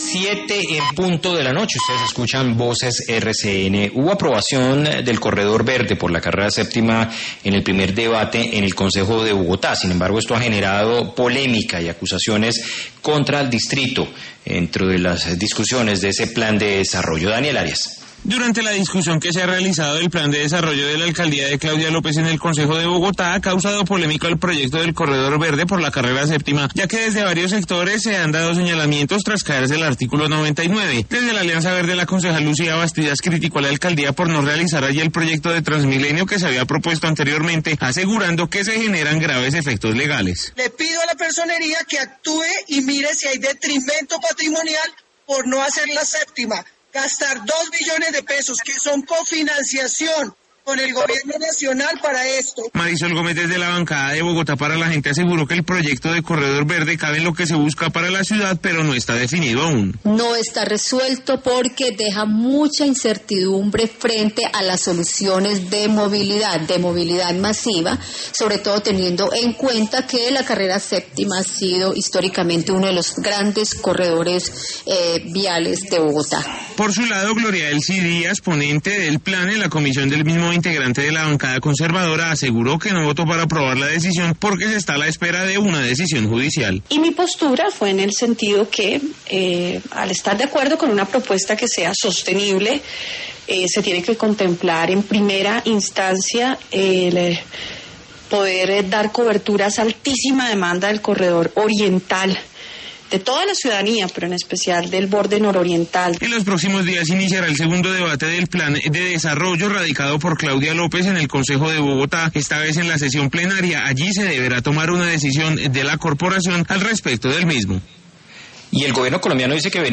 7 en punto de la noche. Ustedes escuchan Voces RCN. Hubo aprobación del corredor verde por la carrera séptima en el primer debate en el Consejo de Bogotá. Sin embargo, esto ha generado polémica y acusaciones contra el distrito dentro de las discusiones de ese plan de desarrollo. Daniel Arias. Durante la discusión que se ha realizado del plan de desarrollo de la alcaldía de Claudia López en el Consejo de Bogotá, ha causado polémica el proyecto del corredor verde por la carrera séptima, ya que desde varios sectores se han dado señalamientos tras caerse el artículo 99. Desde la Alianza Verde, la concejal Lucía Bastidas criticó a la alcaldía por no realizar allí el proyecto de Transmilenio que se había propuesto anteriormente, asegurando que se generan graves efectos legales. Le pido a la personería que actúe y mire si hay detrimento patrimonial por no hacer la séptima. Gastar 2 billones de pesos que son cofinanciación con el gobierno nacional para esto. Marisol Gómez, desde la bancada de Bogotá para la Gente, aseguró que el proyecto de corredor verde cabe en lo que se busca para la ciudad, pero no está definido aún. No está resuelto porque deja mucha incertidumbre frente a las soluciones de movilidad masiva, sobre todo teniendo en cuenta que la carrera séptima ha sido históricamente uno de los grandes corredores viales de Bogotá. Por su lado, Gloria Elsie Díaz, ponente del plan en la comisión del mismo integrante de la bancada conservadora, aseguró que no votó para aprobar la decisión porque se está a la espera de una decisión judicial. Y mi postura fue en el sentido que, al estar de acuerdo con una propuesta que sea sostenible, se tiene que contemplar en primera instancia el poder dar cobertura a esa altísima demanda del corredor oriental, de toda la ciudadanía, pero en especial del borde nororiental. En los próximos días iniciará el segundo debate del plan de desarrollo radicado por Claudia López en el Consejo de Bogotá, esta vez en la sesión plenaria. Allí se deberá tomar una decisión de la corporación al respecto del mismo. Y el gobierno colombiano dice que